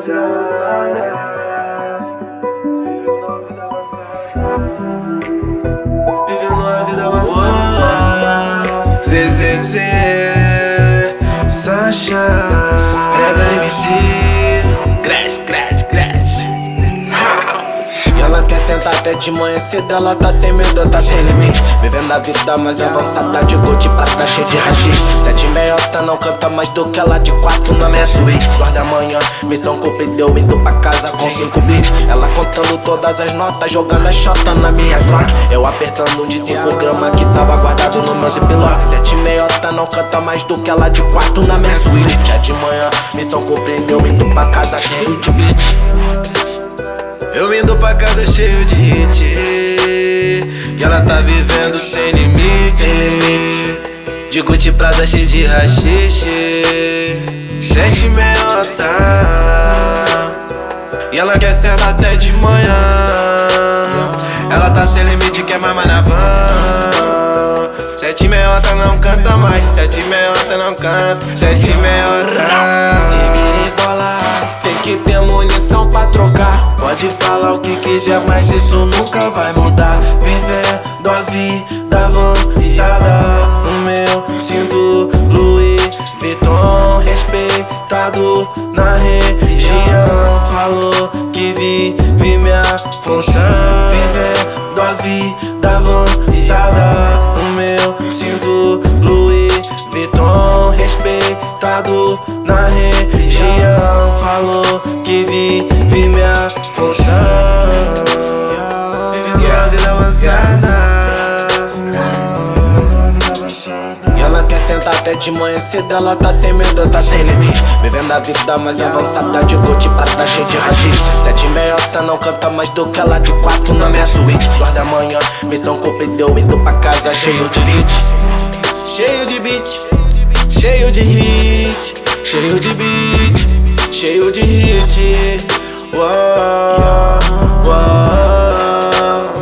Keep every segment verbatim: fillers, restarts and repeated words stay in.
vida avançada. Vivendo a vida avançada. Z Z Z Sasha Prega M C Crash, crash, crash. E ela quer sentar até de manhã cedo, ela tá sem medo, tá sem limite. Vivendo a vida mais avançada, de gold, prata, cheio de rachis. Sete meiota não canta mais do que ela de quatro na minha suíte. Duas da manhã, missão cumprida, eu indo pra casa com cinco beats. Ela contando todas as notas, jogando a chota na minha Glock. Eu apertando um de cinco gramas que tava guardado no meu ziplock. Sete meiota não canta mais do que ela de quatro na minha suíte. Já de manhã, missão cumprida, eu indo pra casa cheio de beats. Eu indo pra casa cheio de hit, e ela tá vivendo sem limite. De Gucci, Prada, cheio de rachixe. Sete meiota, e ela quer sentar até de manhã. Ela tá sem limite, quer mamar na van. Sete meiota não canta mais, sete meiota não canta, sete meiota. Se me bola, tem que ter munição pra trocar. Pode falar o que quiser, mas isso nunca vai mudar. Vivendo a vida avançada. O meu cinto Louis Vuitton, respeitado na região. Falou que vive minha função. Vivendo a vida avançada. O meu cinto Louis Vuitton, respeitado na região. Falou que vive minha função. Vivendo a vida avançada. E ela quer sentar até de manhã cedo, ela tá sem medo, tá sem limite. Vivendo a vida mais avançada, de gold, prata, cheio de rachis. Sete meiota não canta mais do que ela de quatro na minha suíte. Duas da manhã, missão cumprida, eu indo pra casa cheio de beat. Cheio de beat, cheio de hit, cheio de beat, cheio de hit. Uou, uou.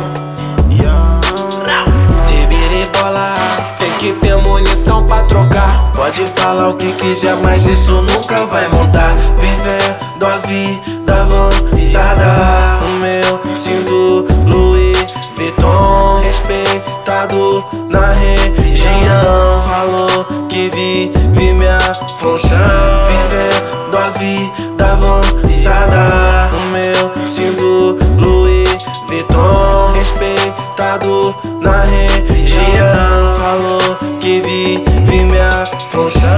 Se biribola, tem que ter munição pra trocar. Pode falar o que quiser, mas isso nunca vai mudar. Vivendo a vida avançada. O meu cinto Louis Vuitton, respeitado na região. Falou que vive minha função. Vivendo a vida avançada. O meu cinto Louis Vuitton, respeitado na região. Falou que vive minha função.